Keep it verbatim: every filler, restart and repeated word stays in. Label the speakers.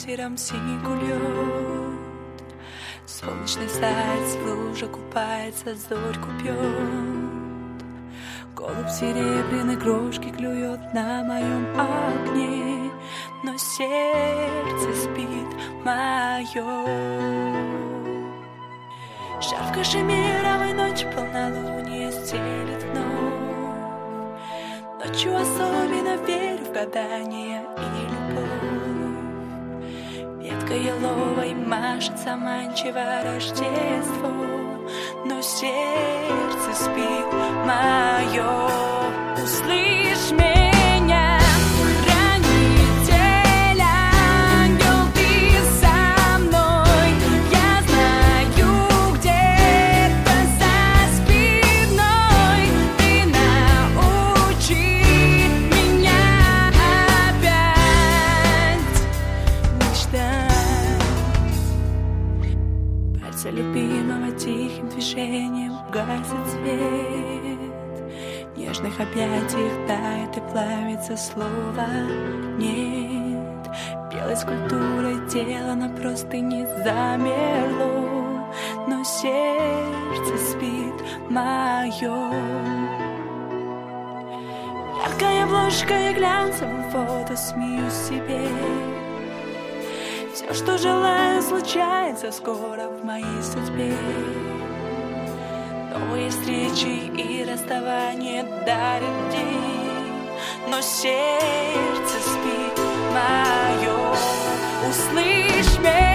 Speaker 1: бисером снегу льет. Солнечный заяц в луже купается, зорьку пьет. Голубь серебряной крошки клюет на моем окне, но сердце спит мое. Шар в кашемировой ночи полнолуние стелит вновь. Ночью особенно верю в гадания и любовь. Ветка еловой машет заманчиво Рождество, но сердце спит мое. Услышь меня, хранитель, ангел, ты со мной. Я знаю, где-то за спиной ты научи меня опять мечтать. Пальцы любимого тихим движением гасит свет. В нежных объятиях тает и плавится слово «нет». Белой скульптурой тело на простыне замерло, но сердце спит мое. Яркая обложка и глянцевым фото смеюсь себе. Все, что желаю, случается скоро в моей судьбе. Новые встречи и расставания дарят день, но сердце спит мое. Услышь меня.